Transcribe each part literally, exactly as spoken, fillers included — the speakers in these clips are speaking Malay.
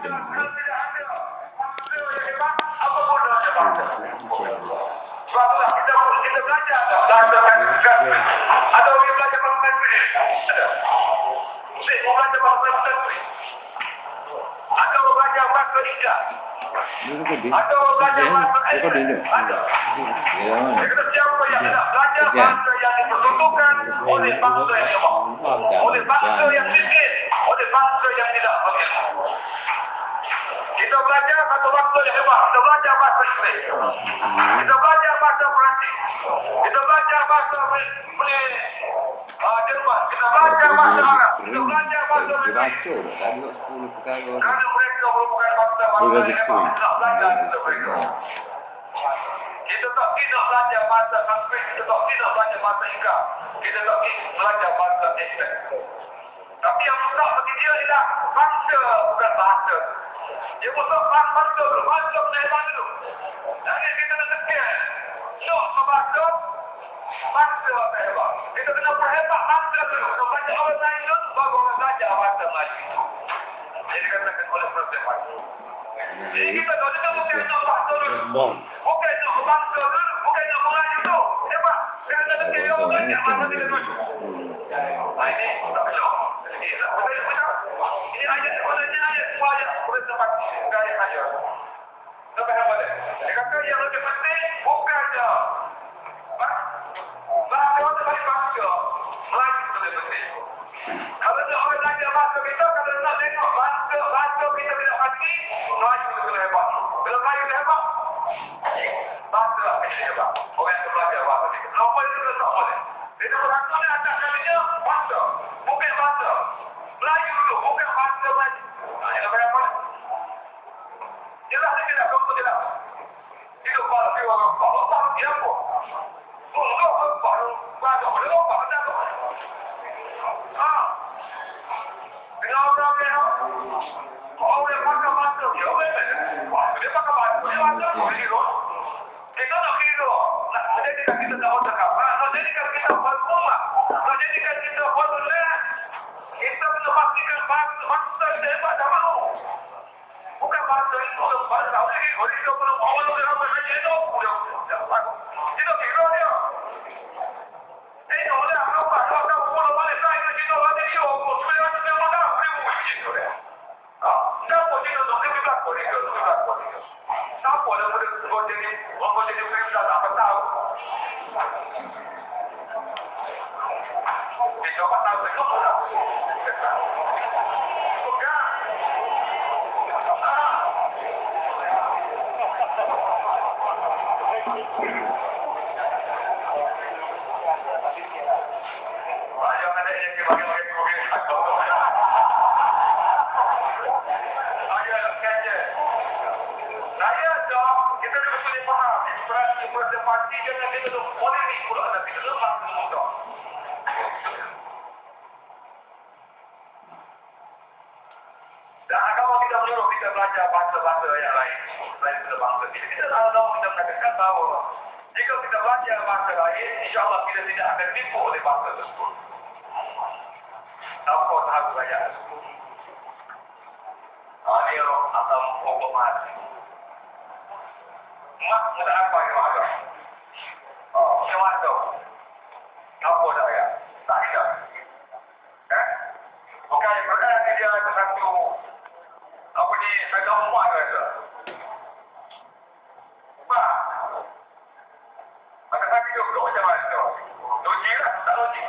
Kalau tidak ada bahasa yang hebat, apa gunanya bahasa? Sebab itulah kita kita belajar bahasa kan. Ada orang yang belajar bahasa Mandarin. Ada. Muslim mau belajar bahasa Mandarin. Ada orang belajar bahasa India. Ada orang belajar bahasa Arab. Ada. Kita siapa yang nak belajar bahasa yang diperuntukkan oleh bangsa yang lemah, oleh bangsa yang miskin, oleh bangsa yang tidak berilmu. Kita belajar satu bangsa yang hebat. Kita belajar bahasa Inggeris. Kita belajar bahasa Perancis. Kita belajar bahasa Jerman. Kita belajar bahasa Arab. Kita belajar bahasa Mandarin. Kerana mereka merupakan bangsa-bangsa yang hebat. Kita belajar kita mereka. Kita tak kena belajar bahasa Sanskrit. Kita tak kena belajar bahasa Inggeris. Kita tak kena belajar bahasa Islam. Tapi yang besar bagi dia ialah bangsa bukan bahasa. Dia butuh bangsa dulu. Bangsa kena hebat dulu. Jadi kita nak kena nak membahasa bangsa akan hebat. Kita kena perhebat bangsa dulu. Kita belajar orang lain dulu, baru orang belajar bahasa Melayu. Jadi dikatakan oleh Profesor Melayu. Jadi kita tak bukan nak bahasa dulu. Bukan nak bangsa dulu. Bukan nak Melayu dulu. Hebat. Kerana kita orang belajar bahasa dulu. Ini tak benar. Ini ayat sebenarnya ayat semua ayat boleh tempat gaya saja. Sampai apa dia? Dia kata yang lebih penting bukannya bahasa orang bagi bangsa Melayu itu lebih penting. Kalau nak orang belajar bahasa kita, kalau nak tengok bahasa bahasa kita tidak pasti, Melayu itu lebih hebat. Kalau Melayu itu hebat, bahasa akan hebat. Orang yang belajar bahasa kita. Kenapa itu tak boleh? Dia berlaku ni atas kalinya bahasa, bukan bahasa. Melayu dulu, bukan bahasa Melayu. Nah, yang apa apa? Jelas ni tidak, kamu jelas. Itu bahasa orang baru, baru dia apa? Oh, kau baru, baru boleh apa? Ada apa? Ah, dengan orang dia, kau orang pakai bahasa dia, orang dia pakai bahasa dia, bahasa boleh kiro. Kita nak kiro, nak menjadikan kita tak otak apa? Nak menjadikan kita berumah, nak menjadikan kita beruleh. Kita perlu pastikan bahasa bangsa kita hebat dah mahu. Bukan bahasa itu, bahasa orang ini, orang itu perlu mahu orang yang bekerja itu, itu kira dia. Ini orang apa, kalau kamu mahu balik saya ke situ, ada dia, sebenarnya ada yang mana, beribu begitu dia. Siapa dia tu, dia juga boleh dia, juga boleh dia. Siapa dia boleh buat jadi, buat jadi beribu apa tahu. Dia apa tahu, dia apa tahu. Belajar bahasa-bahasa yang lain selain kita bangsa kita, kita tahu kita mengatakan bahawa jika kita belajar bahasa lain, insyaAllah kita tidak akan tipu oleh bahasa tersebut. Tanpa tahu belajar tersebut. Ini akan pokok mati. Mak muda apa yang ada? Macam mana? Apa dah ya? Tak ada. Eh? Bukan sebenarnya dia ada satu apa ni, saya tahu muat kata. Pak, maka saya hidup dulu macam mana tu? Logik lah, tak logik.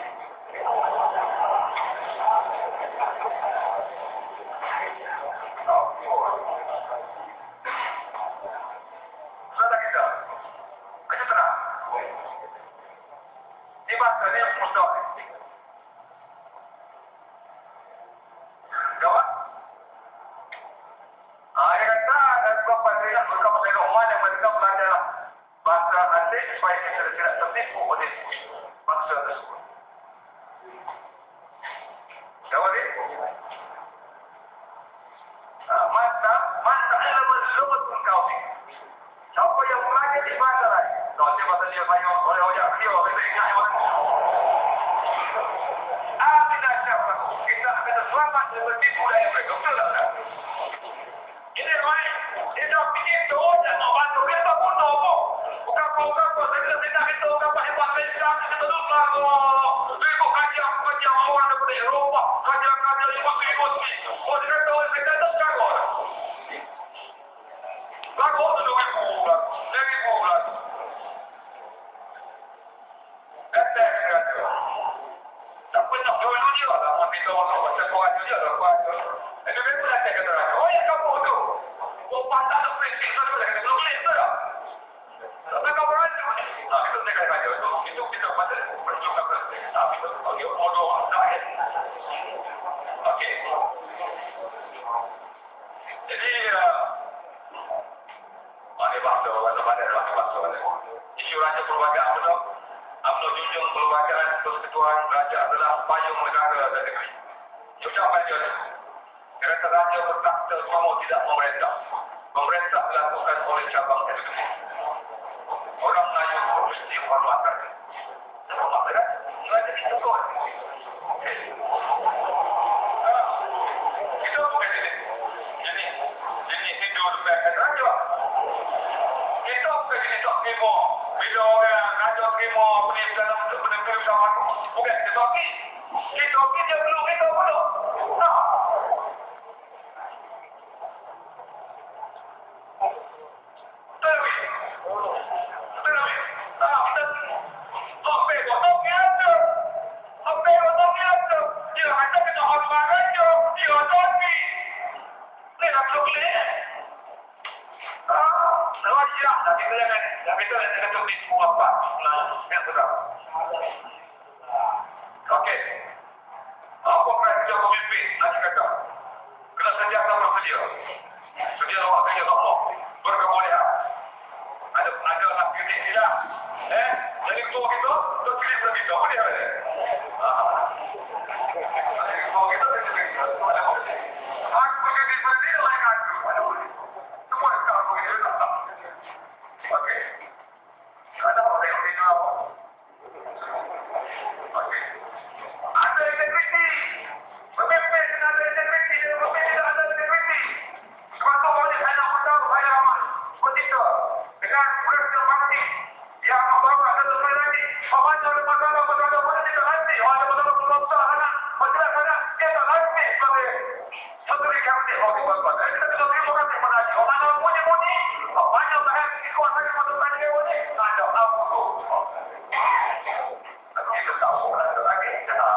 Sudah kita, aja tenang. Ini bahasa ni yang musuh. Kawan? Dia kata ada beberapa saya beberapa saya umat yang mereka belajar bahasa asing supaya kita tidak tertipu oleh bangsa tersebut. Tahu ni? Masa masa ilmu lughat kau ni. Siapa yang belajar di bahasa lain? Kalau dia bahasa dia saya oleh orang dia orang ingat yang mana? Amin dah siapa? Kita akan selamat dari tertipu dari mereka. Betul tak? kau kau saya tidak itu apa hebat Islam kita lupa kau. Itu kajian kajian orang daripada Eropah, kajian kajian universiti. Oh dia tahu saya tak tahu. Lagu tu lebih kurang, lebih kurang. Ada ada. Tak pernah dulu dia lah, tapi tahu tak baca Quran dia lah, baca. Itu memang nak cakap orang. Oh ya kamu tu. Oh pandang tu prinsip tu lah, kita boleh tu lah. Tak kau orang tu. Ah itu saya kata itu itu kita pada perjuangan bersama. Tapi itu bagi bodoh tak. Okey. Jadi mana bahasa orang pada bahasa bahasa. Isu raja perwakilan itu, Abdul junjung perwakilan persekutuan raja adalah payung negara dan negeri. Ucapan dia ni. Kerana raja bertakhta semua tidak memerintah. Pemerintah dilakukan oleh cabang eksekutif. Orang Melayu mesti menghormatkan. Hormat kan? Raja itu kau. Itu bukan ini. Jadi, jadi tidur dekat raja. Itu bukan ini tak kemo. Bila orang raja kemo punya dalam benda-benda sama tu, bukan kita okey. Kita okey dia belum kita belum. Nah. Tapi, tapi, ah, kita apa yang kau tahu ada? Apa yang kau tahu ada? Dia ada kita hormat raja, dia ada ni. Ni nak boleh. Raja tapi dengan tapi tu dengan tu di semua apa yang betul. Okey. Apa kerja pemimpin nak kata? Kena sentiasa bekerja. Sedia awak kerja apa? Berkemuliaan. Ada ada nak kritik tidak? Eh, jadi ketua kita, tu kritik kita kita boleh ada. Ah. Jadi ketua kita kritik kita. Aku kritik sendiri lain aku. Ada boleh. Semua sekarang boleh tak? Okey. Ada orang yang minum apa? Okey. Ada integriti. Pemimpin kena ada integriti. Pemimpin tidak ada integriti. Sebab tu boleh saya nak tahu saya aman. Begitu. Dengan proses parti yang membawa ada sesuai lagi. Apabila ada masalah-masalah politik nanti, ada masalah-masalah besar anak, masalah anak, dia tak nanti sebagai satu kabinet orang buat-buat. Kita tidak terima kasih kepada dia. Orang yang bunyi-bunyi, banyak bahan kekuatan yang masukkan dia bunyi. Ada apa tu? Tapi kita tahu orang itu lagi.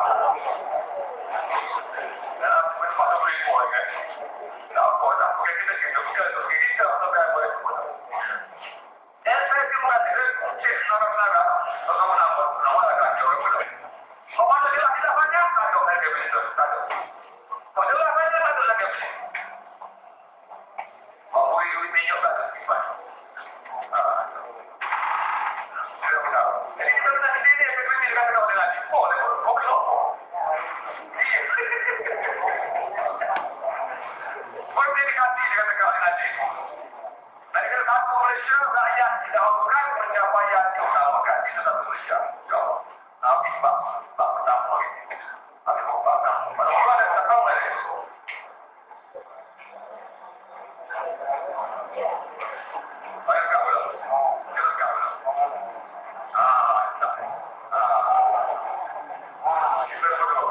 Ya, memang tak boleh buat kan. Tak apa, tak boleh kita kita bukan untuk kita atau kan boleh buat. Dan saya terima kasih Cik Nara-Nara atau menapa nama agak jauh boleh. Apabila dia tidak banyak, tak ada lagi boleh tak ada. Kalau banyak tak ada lagi boleh. Oh, ini minyak tak ada sifat. Ah, sudah benar. Jadi kita nak sendiri yang berbeza dengan kita dengan lagi. Oh, dia boleh oh. Berdedikasi dengan negara lagi. Dan kita satu Malaysia, rakyat tidak bukan pencapaian yang utamakan kita satu Malaysia. Jauh. Tapi sebab sebab pertama ini. Tapi bukan. Pada orang yang tak tahu Malaysia. Baik tak boleh. Kita tak boleh. Ah, tak. Ah. Kita perlu.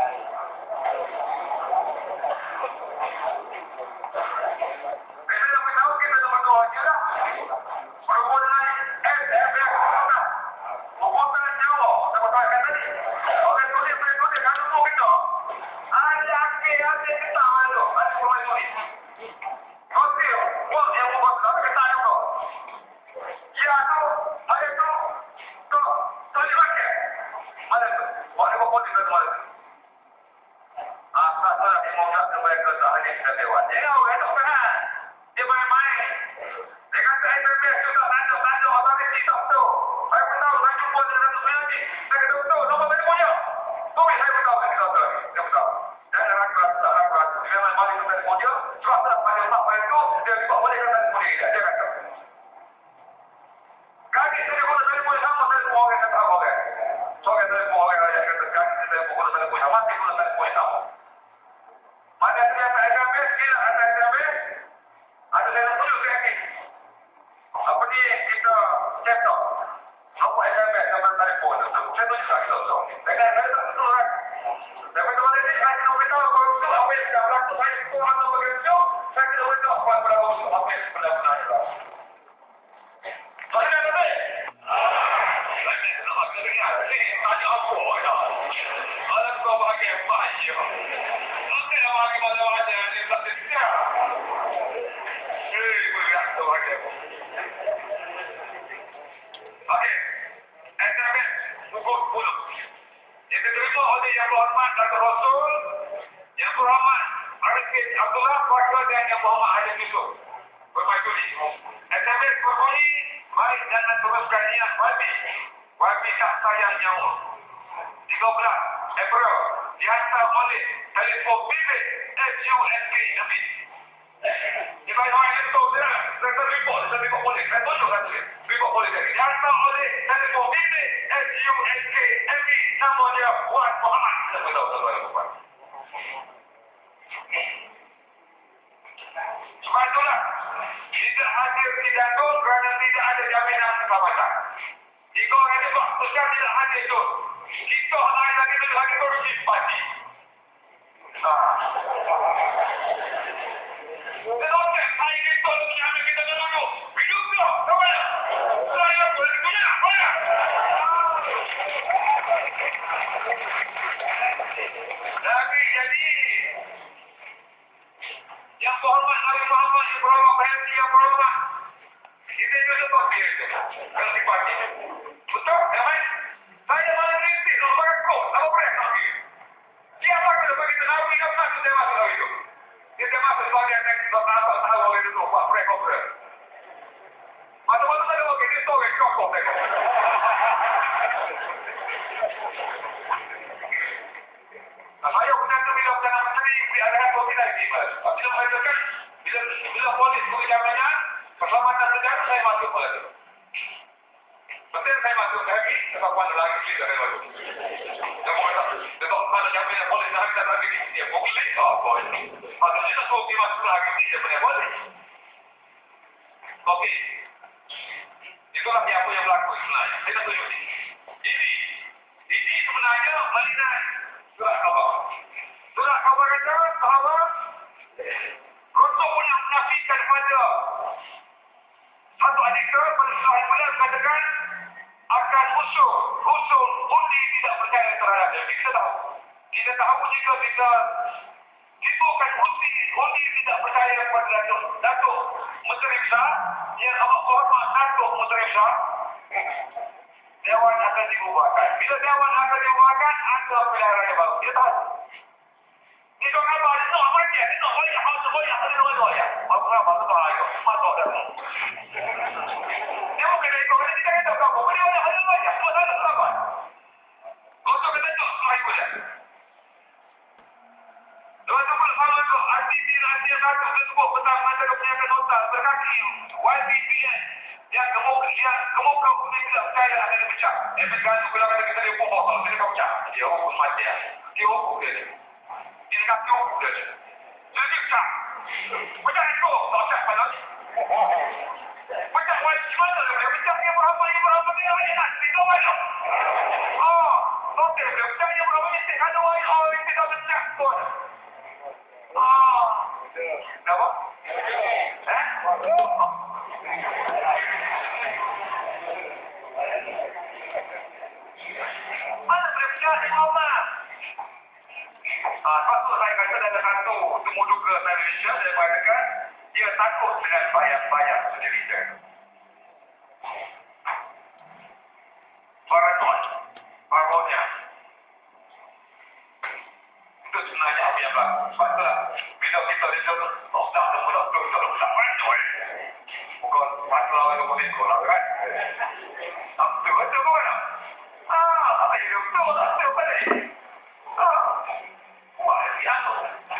Kita nak tahu kita nak berdoa je lah. Perbuatan S F F sana. Perbuatan Jawa. Saya katakan tadi. Orang tulis boleh tulis kan semua kita. Ada akhir-akhir kita ada. Ada orang tulis. Okey, buat yang buat tapi kita ada tu. Ya tu, ada tu. Tu, tulis lagi. Ada tu. Buat yang buat kita ada. Asal-asal demokrat mereka tak hanya kita dewan. Dia orang itu kan. Dia main-main. Dia kata S M S juga tanda-tanda otoriti tak tahu. Saya pun tahu, saya jumpa dengan Datuk Seri Haji. Saya kata betul, nombor saya punya. Tapi saya pun tahu saya kata betul. Dia pun tahu. Jangan ragu-ragu, tak ragu-ragu. Dia main-main dengan telefon dia. Surat pada mak pada itu, dia tak boleh kata telefon dia. Dia kata. Kaki saya pun telefon sama, saya semua orang kata orang. So, kata telefon orang raja kata, kaki saya telefon telefon sama, mati pun telefon sama. Mana dia kata S M S, kira kata S M S, tadi, saya kena beritahu untuk apa yang sudah berlaku. Saya sekolah atau bergerak, saya kena beritahu kepada untuk apa yang sebenarnya berlaku. Maksudnya apa? Saya kena beritahu, ini tanya apa? Ada kau bagi yang bahagia. Nanti yang bagi pada wajah yang ini tak setia. Eh, boleh tak bagi apa? Okey. S M S pukul sepuluh. Yang diterima oleh Yang Berhormat Datuk Rasul, Yang Berhormat Arifin Abdullah Kuasa dan Yang Berhormat Haji Yusuf. Bermaksudi. S M S berbunyi, baik jangan teruskan niat wabi. Wabi tak sayang nyawa. tiga belas April dihantar oleh telefon bimbit S U S K Nabi. Jika orang itu tidak, saya report, saya report polis, saya tunjuk kan tulis, report polis lagi. Dihantar oleh telefon bimbit S U S K Nabi, nama dia Wan Muhammad. Saya beritahu tuan-tuan. Sebab itulah, tidak hadir didatuk kerana tidak ada jaminan keselamatan. Jika orang itu bukan tidak hadir itu, kita lain lagi itu lagi bersimpati. Tetapi saya ini tolong yang kita dulu. Hidup dulu, namanya. Saya boleh punya, mana? Lagi jadi, Yang Berhormat Nabi Muhammad, Yang Berhormat Bahasa, Yang Berhormat. Kita juga pakai itu. Kalau dipati. Betul? Ya, baik? Saya malah rintik, nak berkau, apa boleh nak pergi? Siapa kena bagi tahu ini apa tu tema tahu itu? Dia tema sebagai next apa tahu itu tu, apa mereka boleh? Macam-macam saya mau kita tahu yang kau kau mereka. Saya punya tu bila jangan sendiri, bila ada kau tidak lagi mas. Bila saya dekat, bila bila polis bagi jaminan, keselamatan negara saya masuk pada itu. Betul saya masuk lagi, sebab mana lagi kita saya masuk. Jangan kata, sebab mana jaminan polis nak kita lagi dia boleh tak boleh. Maka kita kau dia masuk lagi dia punya boleh. Okey. Itulah apa yang berlaku sebenarnya. Saya tunjuk ini. Ini, ini sebenarnya melihat surat khabar. Surat khabar kata bahawa Rasul punya menafikan pada satu adiknya pada surah Al-Mulk mengatakan akan usul, usul undi tidak percaya terhadap dia. Kita tahu. Kita tahu jika kita timbulkan undi, undi tidak percaya kepada Datuk. Datuk Menteri Besar, yang amat hormat Datuk Menteri Besar, Dewan akan dibubarkan. Bila Dewan akan dibubarkan, ada pilihan raya baru. Dia tahu. Dia tak apa, dia tak apa dia. Dia tak boleh, dia tak boleh, dia tak boleh. Apa apa, itu bahaya. Masuk dah. Dia mungkin dia ikut, dia tidak tahu apa. Dia boleh, dia boleh. Semua tak ada apa. Kau kata tu, semua ikut dia. Teman-teman, kalau itu, arti arti satu tersebut tentang masalah penyakit otak berkaki Y P P N yang kemuka yang kemuka undi tidak percaya akan dipecah. Dia bergantung bila kata kita dia bohong, kalau kita kau pecah, dia hukum mati ya. Dia hukum dia. Dia kata hukum dia. Jadi dia pecah. Pecah itu, tak pecah pada ni. Pecah Y P mana dia pecah dia berapa dia berapa dia enak, tiga banyak. Oh, okey, dia pecah dia berapa ni? Ada Y O tidak pecah pun. Ah, kenapa? Eh? Mana berbicara di rumah? Ah, satu saya kata ada satu temu duga Malaysia dia mengatakan dia takut dengan bayang-bayang sendiri dia. Paranoid, paranoia. Itu sebenarnya apa yang berlaku. Sebab itulah, bila kita lihat, oh, tak ada pula, tak ada pula, paranoid. Bukan masalah yang boleh sekolah, kan? Tak betul, betul ke mana? Ah, ya betul, tak betul balik. Ah, wah, dia tu.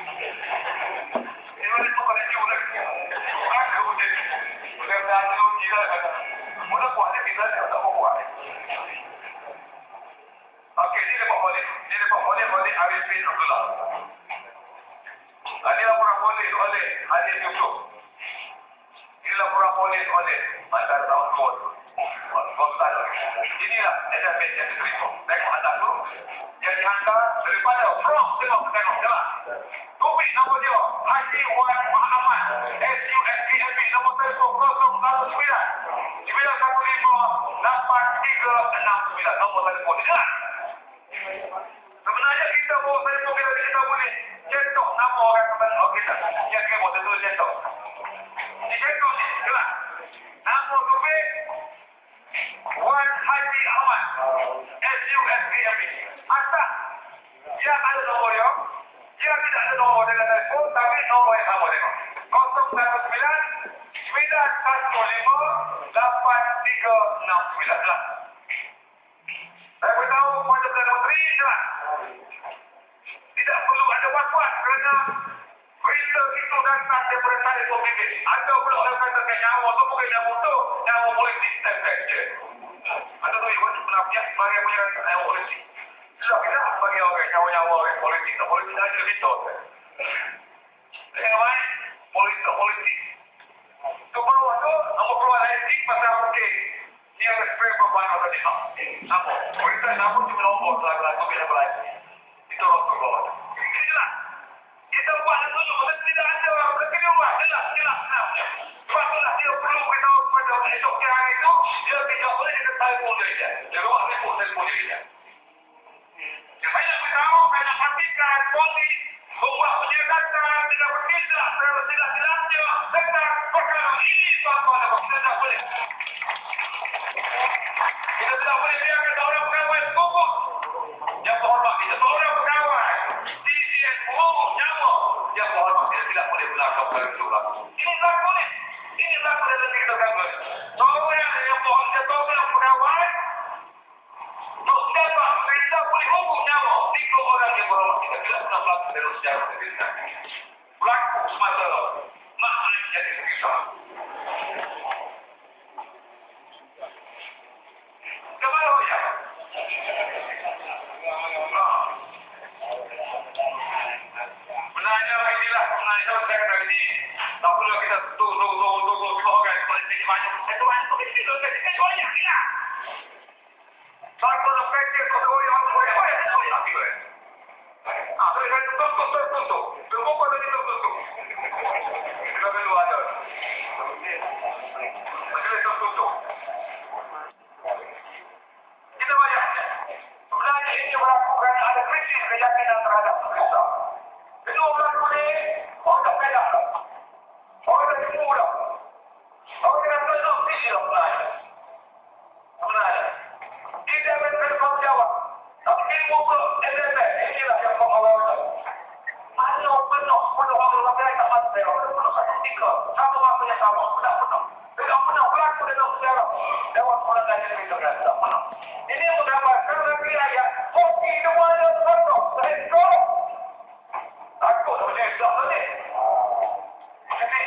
Ini boleh tu pada jiwa lagi. Aku je. Boleh dah tu, kita kata. Mula buat dia, kita tak mau buat. Okey, ini dapat boleh. Ini dapat boleh oleh Arifin Abdullah. Ini laporan polis oleh Haji Yusuf. Ini laporan polis oleh Bandar Tahun dua ribu. Inilah S M S yang diterima. Tengok atas tu. Yang dihantar daripada from tengok ke nombor yang sama tengok. kosong satu sembilan sembilan satu lima lapan tiga enam sembilan lah. Saya beritahu kepada Perdana Menteri jelas. Tidak perlu ada was-was kerana berita itu datang daripada saya pemimpin. Ada pula orang katakan nyawa tu bukan nyawa tu, nyawa politik saja. Ada tu yang penafian sebagai punya nyawa politik. Sudah kita bagi orang nyawa-nyawa orang politik, politik dah ada kita. Yang lain politik politik. Tu bawah tu nombor keluar etik pasal okey. Ni ada spray berbahaya tadi. Apa? Berita nama cuma nombor lagu-lagu bila berlain. Itu waktu bawah. Ini jelas. Kita buat itu juga tidak ada orang kena buat. Jelas, jelas, jelas. Sebab itulah dia perlu kita kepada esoknya hari itu dia tidak boleh kita telefon dia. Dia luar telefon telefon dia. Saya nak beritahu, saya nak pastikan polis membuat penyekatan tidak bertindak setidak-tidaknya tentang perkara ini tuan-tuan dan kita tidak boleh. Kita tidak boleh biarkan seorang pegawai gugur. Yang berhormat kita, seorang pegawai D C S gugur nyawa. Yang berhormat kita tidak boleh berlaku perkara itu berlaku. Ini berlaku ni. Ini berlaku dalam kita kawan. Seorang yang berhormat, seorang pegawai dapat perintah boleh gugur nyawa. Tiga orang yang berhormat kita tidak pernah berlaku dalam sejarah negara. Berlaku semasa makna jadi kita. Kemana ya? Benarnya inilah benarnya saya kata ini. Tak perlu kita tu tu tu tu tu tu orang politik banyak. Itu banyak politik tu kita banyak ya. Tak perlu kerja kau yang boleh boleh boleh lagi boleh. Ah, tu kan tu tu tu tu tu. Tu bukan lagi tu tu tu. Kita perlu ada. Macam tu tu tu. Kita banyak. Sebenarnya ini berlaku kerana ada krisis keyakinan terhadap Islam. Kedua berlaku ni, orang tak pedas. Orang tak tipu dah. Orang kena tenang visi dah sebenarnya. Sebenarnya. Tidak akan bertanggungjawab. Tapi ilmu ke S M S, inilah yang kau awal. Penuh, penuh, penuh orang ramai tak mati. Penuh satu tiga. Sama waktunya sama. Tidak penuh. Tidak penuh. Berlaku dalam sejarah. Dewan orang lain yang tidak tidak penuh. Ini mendapatkan lagi ayat. Kopi dua ada penuh. Let's go. Takut macam Islam tadi. Jadi,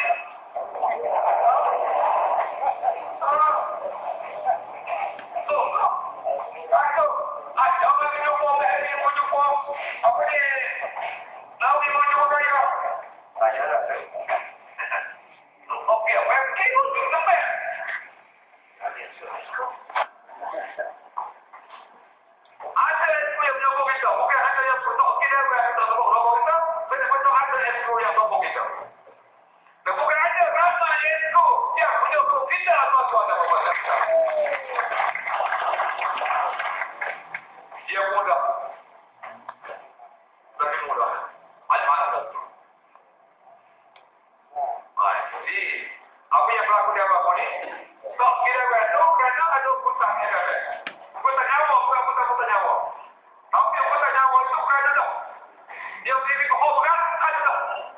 takut. Ah, jangan jumpa lagi mau jumpa. Apa ni? Nabi mau jumpa saya. Saya dah tahu. Okey, apa yang kita untuk sampai? Ada suatu. Ada yang menyokong kita. Bukan ada yang betul kita yang kita sokong kita. Betul-betul ada yang yang sokong kita. Dan bukan ada ramai yang yang menyokong kita tuan-tuan dan puan-puan kita. Dia mudah. Tapi mudah. Macam-macam. Baik. Jadi, apa yang berlaku di awal ni? Tak kira berada kerana ada hutang yang ada. Hutang nyawa bukan hutang-hutang nyawa. Tapi hutang nyawa itu kerana dah. Dia beri kehormatan ada dah.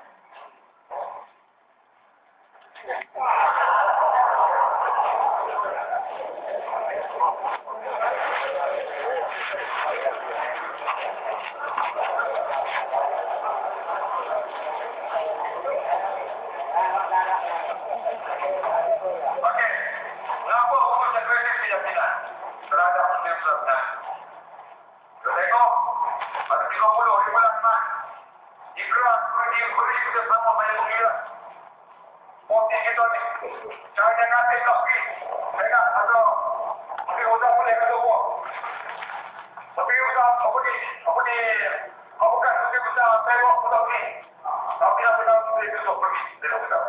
Okey. Kenapa hukum sekretariat keyakinan terhadap Muslim Sultan? Kita tengok pada tiga puluh di bulan Mac. Ikrar pergi beri bersama banyak pengira. Poti kita ni. Saya jangan kasih lagi. Saya nak ada mungkin sudah boleh kata buat. Tapi usah apa ni? Apa ni? Apa kan mungkin usah saya buat sudah ni. Tapi nak benar boleh besok pergi. Tidak benar.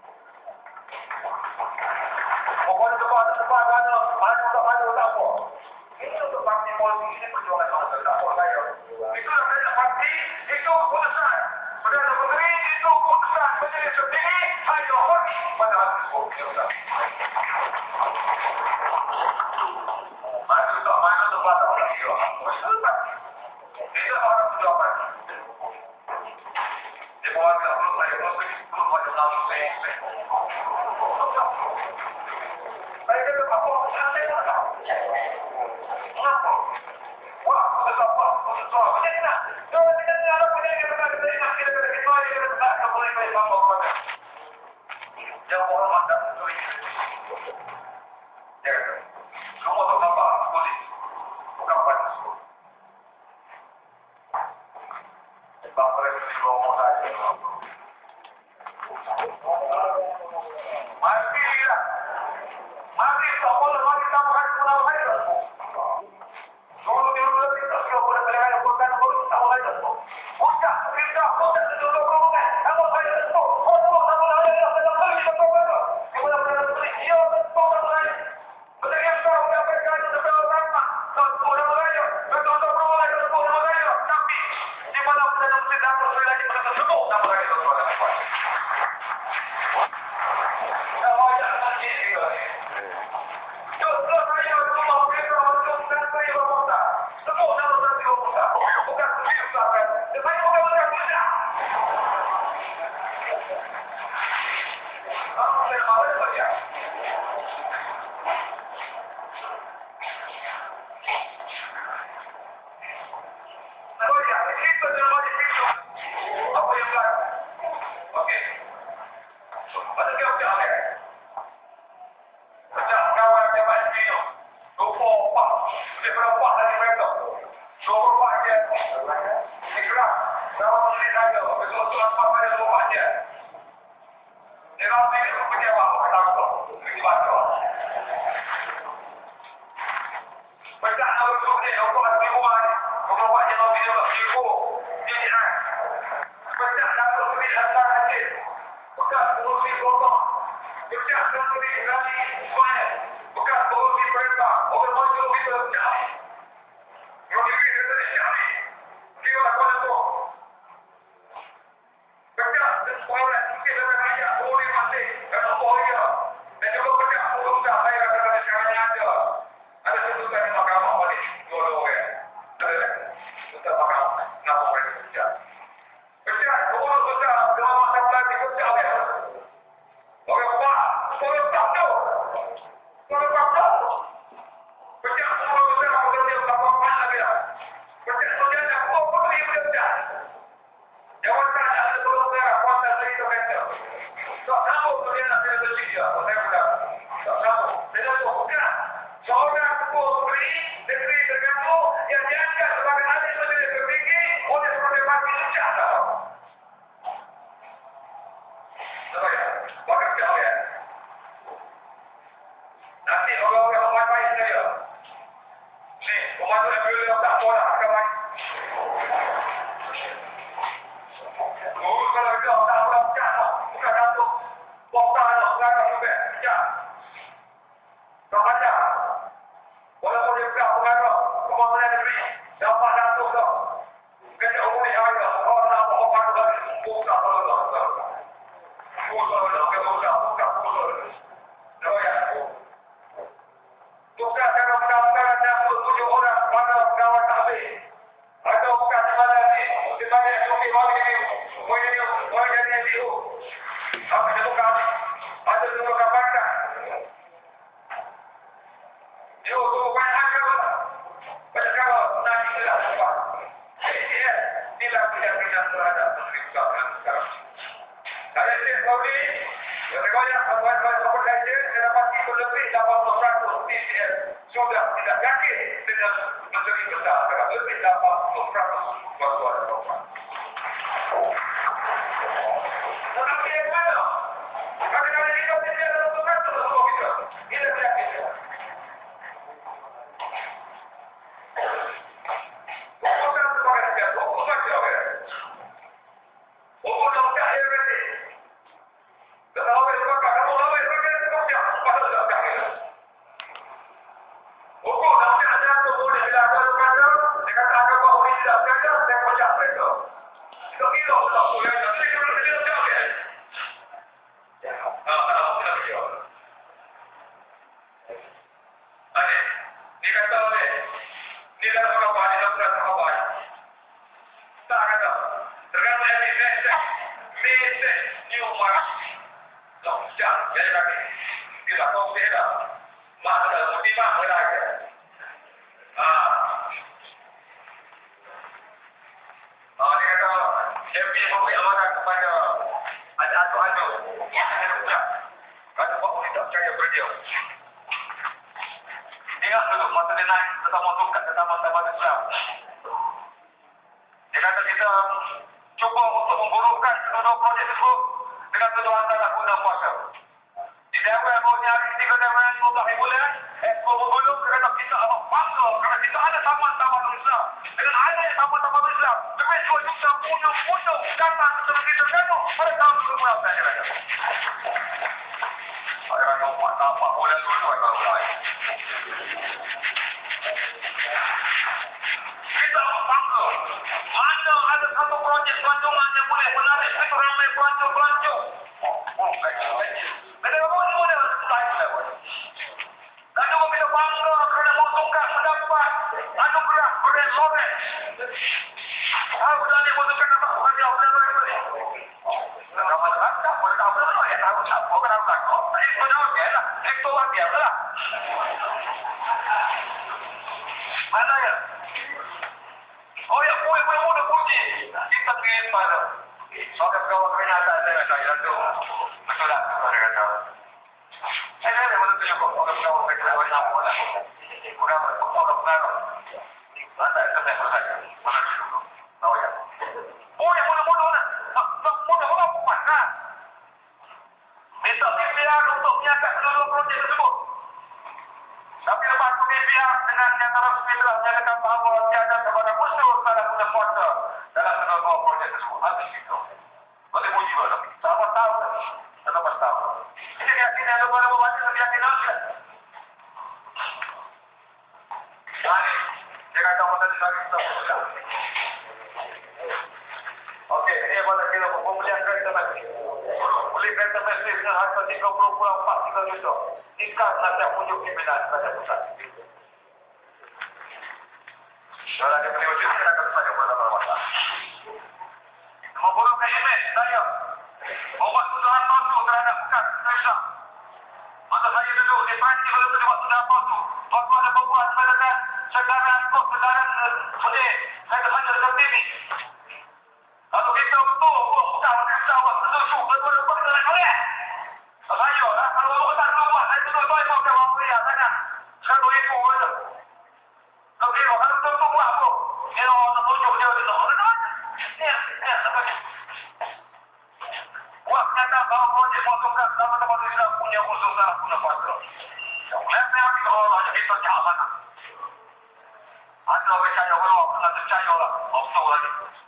Pokoknya tempat ada tempat ada. Mana tak ada tak apa. Ini untuk parti politik ini perjuangan bangsa tak apa saya. Itulah saya parti itu keputusan. Perdana Menteri itu keputusan menjadi sendiri hanya hormat pada hati semua. Mana tak mana tempat tak boleh kira. Betul tak? Tidak orang sudah parti. Dia keluarga, belum saya belum belum ada lalu saya. Saya kata apa? Saya tak tahu. Kenapa? Wah, betul apa? Betul. Macam mana? Kalau kita tidak ada punya kita kata kita nak kita kata kita kita kata tak boleh main sama pada. Jangan orang mata tu ini. Ya. Kamu tahu apa? Boleh. Bukan pada. Sebab mereka di rumah saya. Mati dia. Mati tak boleh mati tak boleh pulang saya. Kalau dia boleh kita kalau boleh berada bukan boleh tak boleh tu. Bukan kita kita dulu kamu kan. Kalau saya tu, oh tu tak boleh ada saya tak boleh kita boleh. Dia boleh berada di dia tak boleh. Betul yang kau dah berkata sebab apa? Tak boleh berada. Betul tak boleh tak boleh berada. Tapi di mana kita nak kita boleh lagi pada semua tak boleh kita boleh. Kalau ada lagi dia. Justru saya cuma mereka untuk saya berkata. Semua nama saya berkata. Bukan saya berkata. Saya bukan orang muda. Apa saya mahu saja. Kalau ya, kita jangan itu. Apa yang lain? Okey. Ada kau apa? Macam kawan dia macam ni. Lupa apa? Dia berapa tadi mereka? Lupa dia. Ikrar. Kawan ni saja. Betul tu apa pada lupa dia. Dia nanti dia punya apa? Kata aku. Baca. Baca awal tu ni. Lupa di rumah ni. Lupa baca nanti dia ibu. Dia ni nak. Baca dalam tu ni hantar aja. Bukan urusi kelompok. Baca dalam tu ni rani semuanya. Bukan urusi perintah. Orang maju kita cari. Yang ini kita cari. Dia apa tu? Baca sekolah kita dalam ayat boleh masih. Kalau boleh. Dan juga baca urusan saya kata sekarang ni ada. Ada keputusan di mahkamah boleh. Dua-dua ya. Ada. Kita mahkamah. Kenapa mereka kerja? Baca semua urusan dalam masa pelajar kerja ya. Orang apa? Orang tak tahu. Orang tak tahu. Baca semua urusan pekerja berapa mana dia. Baca saudara apa pun dia bekerja. Jawatan ada berusaha kuasa dari kereta. Tak tahu dia nak kena beli dia. Saya bilang. Tak tahu. Saya tahu bukan. Seorang pemberi negeri terganggu yang diangkat sebagai ahli menteri tertinggi oleh sebagai parti sejahtera. Tahu ya? Bakal jauh ya. Nanti orang-orang baik-baik saya. Ni, pembantu yang boleh tak boleh akan baik. Oh, kalau dia tak boleh jatuh, bukan jatuh. Bokta nak belakang juga. Ya. Tak ada. Walaupun dia bukan pengaruh pembangunan negeri, dapat jatuh tak. Kerja umum ni ada. Orang nak bawa pandu lagi. Bukan kalau tak. Bukan kalau tak. Bukan. Bukan. Bukan. Tahu ya? Bukan kalau mudah-mudahan yang tujuh orang pada kawan habis. Atau bukan mana ni. Di mana yang suki bagi ni. Boleh ni. Boleh jadi dia. Apa dia bukan. Ada dua kabarkan. Dia tu banyak kalau. Banyak kalau. Nanti tidak sebab. Dia tidak tidak terhadap pemerintah sekarang. Saya sendiri tahu ni. Riwayat kawan-kawan seperti saya, saya dapati berlebih lapan puluh peratus T C S sudah tidak yakin dengan menteri besar. Kerana lebih lapan puluh peratus bantuan korban. Tetapi yang mana? Kadang-kadang kita tidak ada satu peratus semua kita. Kita tidak yakin. Bukan sebagai sekian, bukan sebagai. Bukan tak air berarti. Kalau awak sebab kamu awak sebab sebabnya pasal tak kaya. Okey, nanti ada tu boleh dilakukan pada dekat agak bawah ini tidak kerja dan kerja mereka. Itu kilo tak boleh nanti kita tidak jawab ya. Ah, ah, tidak jawab. Ani, ni kata oleh ni dah apa apa, ni dah apa apa. Tak kata. Tergantung yang ini. basic human lockdown. Jadi lagi, tidak tahu tidak. Masa motivasi berada. Ah, ah, dia kata dia punya memberi amanah kepada ada atuk-atuk yang ada budak. Kata Pak Uli tak percaya beliau. Ingat dulu masa dia naik pertama tongkat ke taman-taman Islam. Dia kata kita cuba untuk memburukkan kedua projek tersebut dengan kedua antara guna puasa. Di daerah bawahnya hari tiga daerah lima belas bulan, Expo Bengkulu kata kita amat bangga kerana kita ada taman-taman Islam. Dengan ada taman-taman Islam, lebih dua juta punyung-punyung datang ke seluruh kita Terengganu pada tahun dua ribu enam belas. Saya rasa umat nampak bulan dulu atau lain. Kita bangga. Mana ada satu projek pelancongan yang boleh menarik begitu ramai pelancong-pelancong. Oh, oh, baik, baik. Ada apa ni boleh lain level. Dan juga kita bangga kerana Motongkat mendapat anugerah Brand Lawrence. Tahu dah ni Motongkat dapat anugerah Brand Lawrence. Kalau mana tak boleh tahu dah ya tahu tak bukan tahu tak. Ekor dah okey lah. Ekor dah biasa lah. Mana ya? Oh ya, boleh boleh boleh puji. Kita ingin pada. Soalnya kawan kenyataan saya saya tu. Betul tak? Saya kata. Saya ada mana tu juga. Orang kawan kita orang apa lah. Orang orang orang. Mana ada saya saja. Mana dulu. Tahu ya. Boleh boleh boleh lah. Tak boleh orang buat kan. Minta B P R untuk menyiapkan seluruh projek tersebut. Tapi lepas itu B P R dengan nyata rasmi telah menyatakan bahawa tiada kepada musuh salah guna kuasa dalam seluruh projek tersebut. Habis itu. Boleh puji boleh. Sama tahu. Sama tahu. Ini keyakinan yang baru membaca lebih yakin lagi. Jadi, dia kata masa di sana kita sudah. Okey, ini pada kita pembelian kereta mesin. Beli kereta mesin dengan harga tiga puluh empat tiga juta. Nikah nasihat pujuk pimpinan kerajaan pusat. Kalau ada beli mesin, kita akan saja bersama masa. Memburukkan imej saya. Membuat tuduhan palsu terhadap bukan Islam. Masa saya duduk di Perancis kalau itu dibuat tuduhan palsu. Tuan-tuan dan perempuan mengatakan sekarang kos sekarang boleh saya terhajar dengan T V. Kalau kita betul, bukan kita buat sesuatu, betul-betul kita nak boleh. Saya lah, kalau orang tak tahu buat, saya tuduh tuan mau jawab mulia sangat. Satu ribu saja. Kalau dia kalau betul-betul buat apa? Dia nak tunjuk dia dia nak. Ni, ni, apa ni? Buat kenyataan bahawa projek Motongkat sama-sama Islam punya usul salah guna kuasa. Yang saya ambil Allah yang kita jauh sana. Ada orang percaya Allah, nak percaya lah. Betul lagi.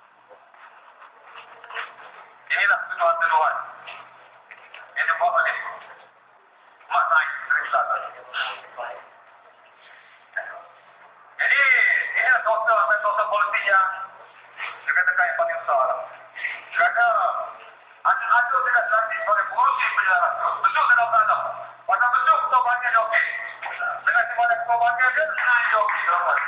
Inilah tuduhan-tuduhan yang dibuat oleh Mak Naik dari Selatan. Jadi, inilah dosa dan dosa politik yang dikatakan yang paling besar. Kerana ada tidak dilantik sebagai pengurusi penjara. Betul dalam dalam. Pada betul ketua bahagian dia okey. Dengan dimana ketua bahagian dia, dia okey.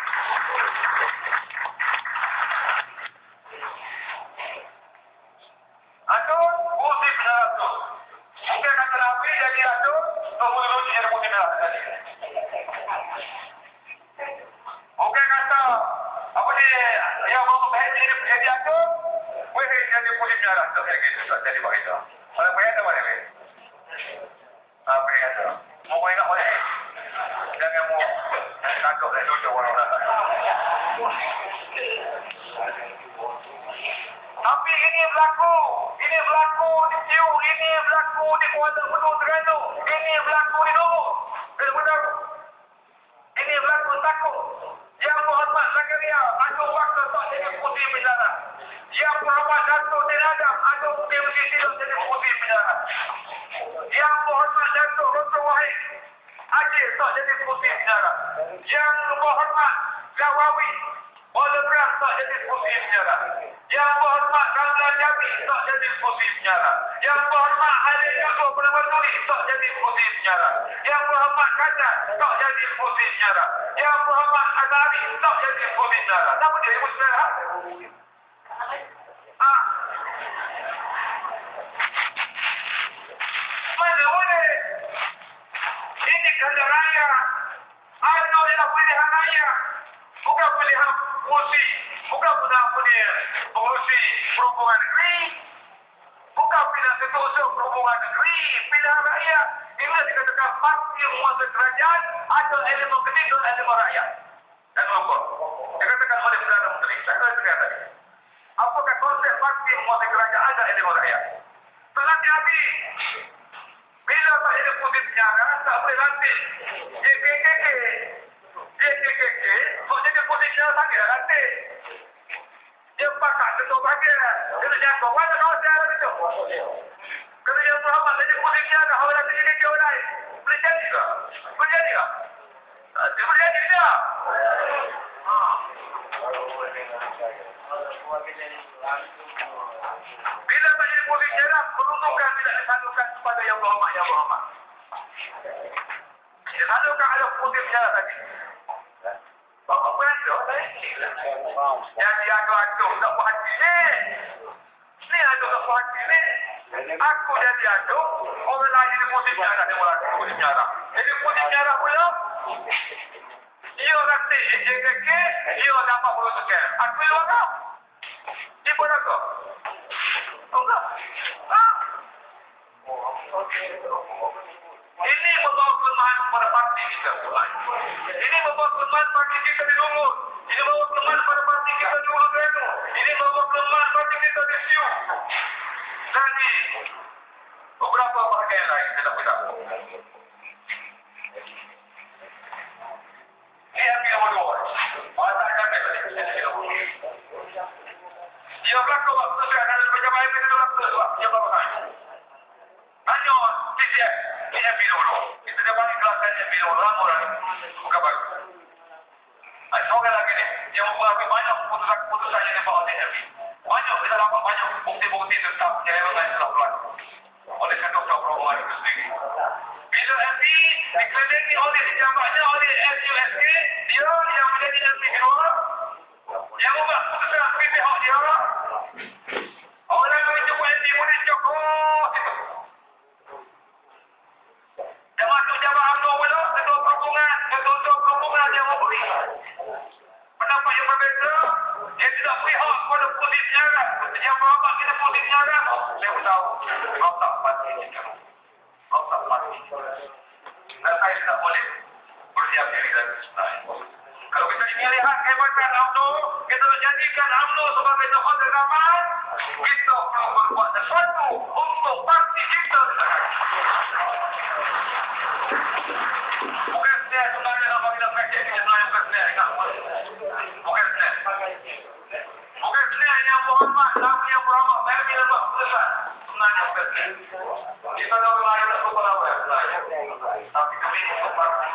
Aduh, musik penjara tu. Mungkin kata Nabi jadi aduh, kemudian jadi musik penjara tadi. Mungkin kata, apa ni, yang mahu baik jadi jadi aduh, boleh jadi musik penjara tu. Yang gitu, tak jadi begitu. Kalau boleh ada boleh. Ah, boleh ada. Mau boleh tak boleh. Jangan mau takut dan duduk orang-orang. Tapi ini berlaku. Ini berlaku di Tiu. Ini berlaku di Kuala Lumpur Terengganu. Ini berlaku di Lumur. Eh, benar. Ini berlaku takut. Yang Muhammad Zakaria ada waktu tak jadi putih penjara. Yang Muhammad Dato' Din Adam ada mungkin mesti tidak jadi putih penjara. Yang Muhammad Dato' Roto Wahid Aceh tak jadi putih penjara. Yang Muhammad Gawawi Kuala Beras tak jadi putih penjara. Yang Muhammad Ramlan Jabi tak jadi putih penjara. Yang Muhammad Ali Yusuf Penamaturi tak jadi putih penjara. Yang Muhammad Kajar tak jadi putih penjara. Yang Muhammad Azari tak jadi putih penjara. Kenapa dia ibu penjara? Ah. negeri, pilihan rakyat. Inilah dikatakan parti penguasa kerajaan ada elemen ketiga, elemen rakyat. Dan rokok. Dikatakan oleh Perdana Menteri. Saya kata tadi. Apakah konsep parti penguasa kerajaan ada elemen rakyat? Terlatih habis. Bila tak ada putih penjara, tak boleh lantik. J K K K. J K K K, untuk jadi putih penjara sakit dah lantik. Dia pakat ketua bahagian. Dia nak jatuh. Mana kawasan yang ada itu? Kalau yang Muhammad jadi putih penjara, awak nak jadi dia orang lain. Boleh jadi ke? Boleh jadi ke? Dia boleh jadi ke? Bila tak jadi putih penjara, peruntukan tidak disalurkan kepada yang Muhammad, yang Muhammad. Disalurkan ada putih penjara tadi. Bapak berada yang diadu-adu tak puas hati ni. Ni adu tak puas hati ni. Aku dah diadu, orang lain jadi putih penjara, dia orang putih penjara. Jadi putih penjara pula, dia nanti J K K, dia dapat peruntukan. Aku yang orang. Dia pun aku. Enggak. Ah. Ini membawa kelemahan kepada parti kita. Ini membawa kelemahan parti kita di Lungur. Ini membawa kelemahan pada parti kita di Ulu Renu. Ini membawa kelemahan parti kita di Siu. Dan di beberapa bahagian lain. Saya tak beritahu. Ini yang kita berdua. Masa kami tadi. Dia berlaku waktu saya ada berjamaah itu waktu itu. Dia berlaku kami. Hanya P C F. P M P dulu. Itu dia bagi kelasan P M P dulu. Ramai orang. Bukan bagus. Ada seorang lagi ni. Dia membuat banyak keputusan-keputusan yang dibawa oleh M P. Banyak kita dapat banyak bukti-bukti tentang penyelewengan yang telah berlaku oleh Ketua Perhubungan itu sendiri. Bila M P dikelilingi oleh jabatnya oleh S U S K, dia yang menjadi M P kedua. Yang membuat keputusan P P H dia. Orang yang jumpa M P boleh cokok itu. Dia masuk jabatan U M N O pula, Ketua Perhubungan, Ketua Perhubungan yang memberi pendapat yang berbeza. Dia tidak pihak kepada putih penjara. Yang berapa kita putih penjara? Saya beritahu, kau tak pasti juga. Kau tak pasti. Dan saya tidak boleh bersiap diri dan sebenarnya. Kalau kita ingin lihat kehebatan U M N O, kita menjadikan U M N O sebagai tokoh zaman, kita perlu berbuat sesuatu untuk parti kita sekarang. Bukan sebenarnya sebenarnya apa kita praktik ini sebenarnya bukan sebenarnya ingat. Bukan sebenarnya. Bukan sebenarnya yang Muhammad, Nabi yang Muhammad, saya bila buat keputusan. Sebenarnya bukan sebenarnya. Kita ada orang lain tak berapa lama sebenarnya. Tapi kami untuk parti.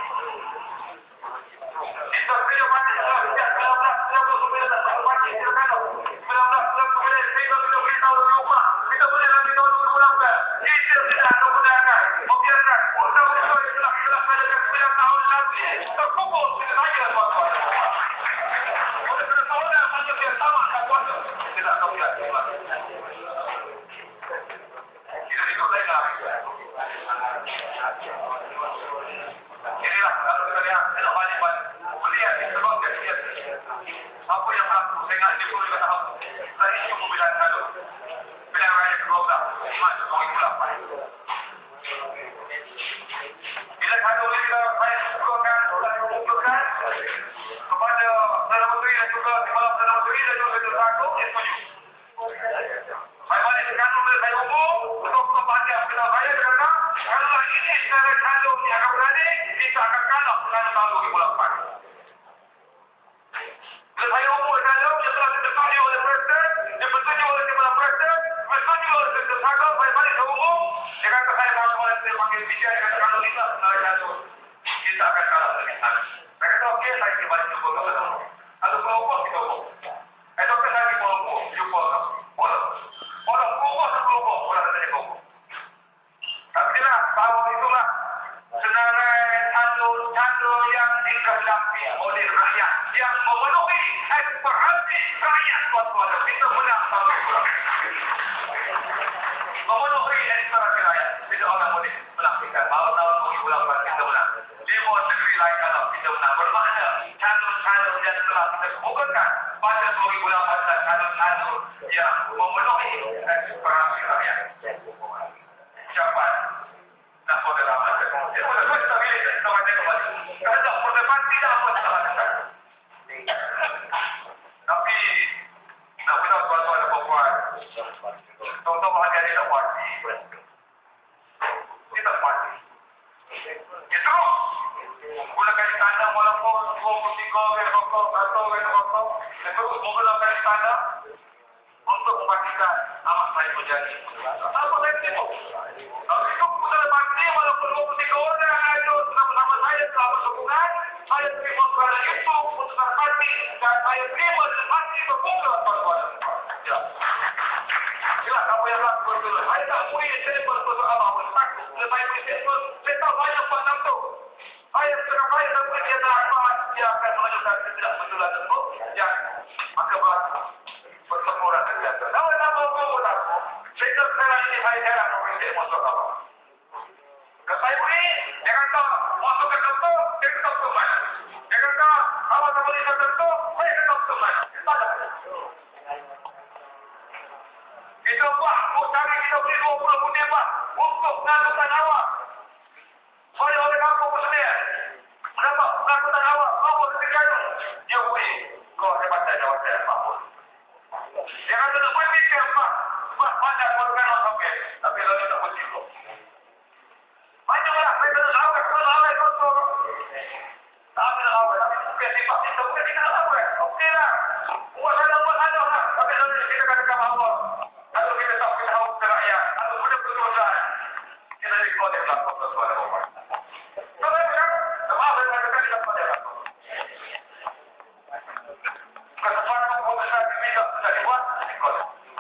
Kita pilih parti sejak sembilan belas sembilan puluh sembilan tak satu parti silakan. sembilan belas sembilan puluh sembilan kita boleh beri tahu rumah. Kita boleh nanti tahu dulu berapa. Kita tidak akan gunakan. Membiarkan undang-undang yang telah dilaksanakan sembilan tahun lalu terpukul kita saja tuan-tuan. Oleh kerana seorang manusia sama tak kuasa. Tidak tahu ya. Kita ikut saya. Inilah kalau kita lihat tidak balik-balik. Melihat di sebab dia apa yang berlaku dengan di puluh tahun dari isu pemilihan lalu. Pilihan raya kedua belas Mac dua ribu lapan. Bila kata oleh kita saya sukakan dan mengumpulkan kepada Perdana Menteri dan juga Kepala Perdana Menteri dan juga Ketua Satu yang setuju. Saya balik sekarang bila saya umum untuk kebahagiaan kita saya kerana kalau ini secara calon yang akan berani kita akan kalah dengan tahun dua ribu lapan. Bila saya umum calon yang telah ditetapkan oleh Presiden, dipersetuju oleh Kepala Presiden, dipersetuju oleh Ketua Satu, saya balik ke umum. Dia kata saya kalau boleh saya panggil bicara kata kalau kita secara calon kita akan kalah dengan sana. Saya kata okey saya kembali jumpa ke sana. Kalau kelompok kita umum. Eh doktor saya di kelompok jumpa ke bola. Bola kelompok ke kelompok bola dari kelompok. Tapi lah tahun itulah senarai calon-calon yang dikehendaki oleh rakyat yang memenuhi aspirasi rakyat tuan-tuan. Kita menang tahun itu. Memenuhi aspirasi rakyat. Tidak orang boleh melakukan. Bahawa tahun dua ribu lapan kita menang. Lima negeri lain kalau kita menang. Bermakna calon-calon yang telah kita kemukakan pada dua ribu lapan belas calon-calon yang memenuhi aspirasi rakyat. Siapa Contoh bahagian dia tak parti. Dia tak parti. Dia terus menggunakan istana walaupun dua puluh tiga orang rokok atau orang rokok. Dia terus menggunakan istana untuk mematikan amat saya berjadi. Apa saya tipu? Kalau itu keputusan parti walaupun dua puluh tiga orang ada sama-sama saya telah berhubungan, saya terima kerana itu keputusan parti dan saya terima dengan hati terbuka pada ya. Jelas apa yang berlaku betul. Saya tak boleh saya berputus apa pun. Takut saya berputus. Saya tahu banyak Pak Namto. Saya sekarang saya tak boleh dia tak apa. Dia akan menunjukkan ketidakbetulan tersebut. Ya, maka bertemuran terjadi. Nama-nama aku tak. Saya tak sekarang ini saya jarang memiliki masuk apa. Kalau saya boleh, dia kata masuk ke tentu, dia kata ke mana. Dia kata awak tak boleh ke tentu, saya kata ke mana. Tak ada. Kita buat, oh cari kita beri dua puluh butir buat untuk pengangkutan awak. Saya oleh kampung bersedia. Kenapa? Pengangkutan awak, awak terkejut. Dia boleh. Kau hebatnya jawab saya, Pak Pun. Dia kata, nak berfikir, Pak. Pak, banyak korban orang sampai. Tapi lalu tak berfikir. Banyak lah, saya kena awet, kena awet, kotor. Tak ambil awet, tapi bukan sifat. Kita bukan tinggal awet. Okey lah. Buat saya buat ada lah. Tapi lalu kita katakan awak. Atau kita tak beritahu ke rakyat, atau sudah berdosa, kita rekod yang lakukan sesuatu orang. Kalau saya cakap, maaf saya katakan tidak pada lakukan. Kesempatan keputusan tidak sudah dibuat, rekod.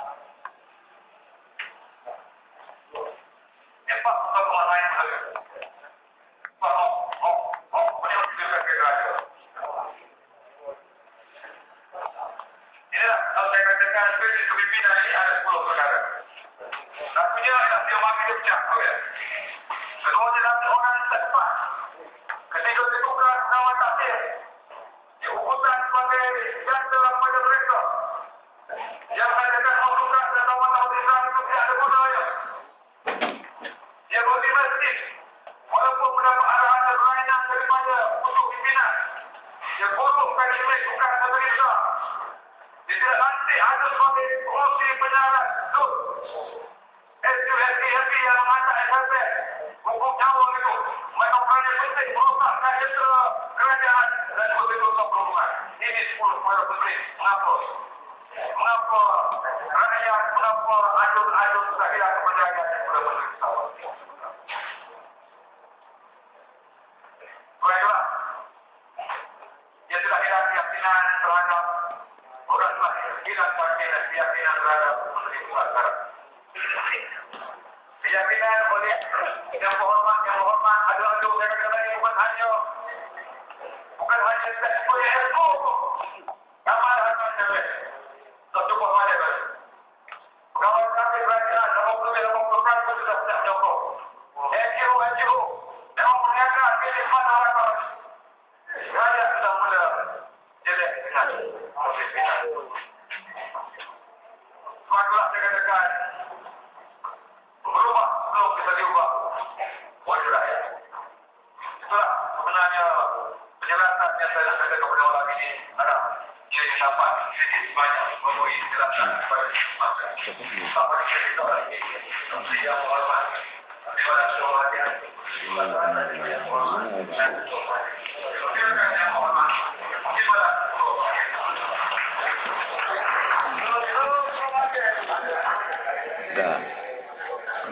Yang Pak, bukan orang lain sahaja. Pak, oh, oh, oh, menyebut juga ke raja. Inilah, kalau saya katakan, kepimpinan ini ada sepuluh perkara. Satunya adalah dia makin dia pecah. Kedua dia nanti orang yang tepat. Ketika ditukar kawan taksir, dia ukutan sebagai jasa pada mereka. Yang mengatakan ukutan dan kawan taksir itu tidak ada gunanya. Dia bagi masjid. Walaupun mendapat arahan dan layanan daripada untuk pimpinan. Dia kosongkan imej bukan pemerintah. Dia tidak nanti ada sebagai kursi penyarat. Loh. S U S D H P yang mengatakan S F S. Hukum nyawa itu. Mereka berani penting merosakkan jentera kerajaan dan betul-betul perhubungan. Ini sepuluh para menteri. Mengapa? Mengapa rakyat, mengapa adun-adun sudah hilang kepercayaan yang sudah menteri pesawat. Baiklah. Dia sudah hilang keyakinan terhadap orang telah hilang keyakinan terhadap menteri pesawat. Keyakinan oleh yang berhormat, yang berhormat, adu-adu kadang-kadang ini bukan hanya bukan hanya tidak boleh ilmu. Amal amal jawab. Tak cukup mana kan? Kawan kami kerajaan, lima puluh lima puluh peratus sudah tidak cukup. N G O N G O memang menjaga pilih mana orang. Rakyat sudah mula jelek dengan pimpinan. Sebablah saya katakan berubah belum bisa diubah oleh rakyat. Itulah sebenarnya penjelasan yang saya sampaikan kepada orang ini adalah ia dapat sedikit banyak memberi penjelasan kepada masyarakat. Tak pada kita lagi seperti yang hormat di mana semua dia di mana yang hormat dan hormat. Silakan yang hormat di mana hormat. Dah.